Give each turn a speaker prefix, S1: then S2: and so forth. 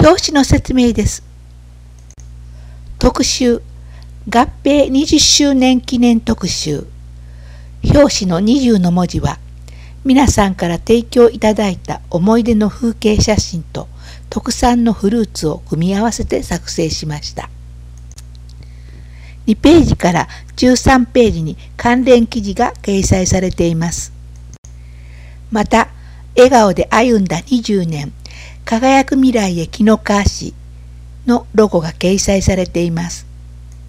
S1: 表紙の説明です。特集、合併20周年記念特集。表紙の20の文字は、皆さんから提供いただいた思い出の風景写真と特産のフルーツを組み合わせて作成しました。2ページから13ページに関連記事が掲載されています。また、笑顔で歩んだ20年、輝く未来へ紀の川市のロゴが掲載されています。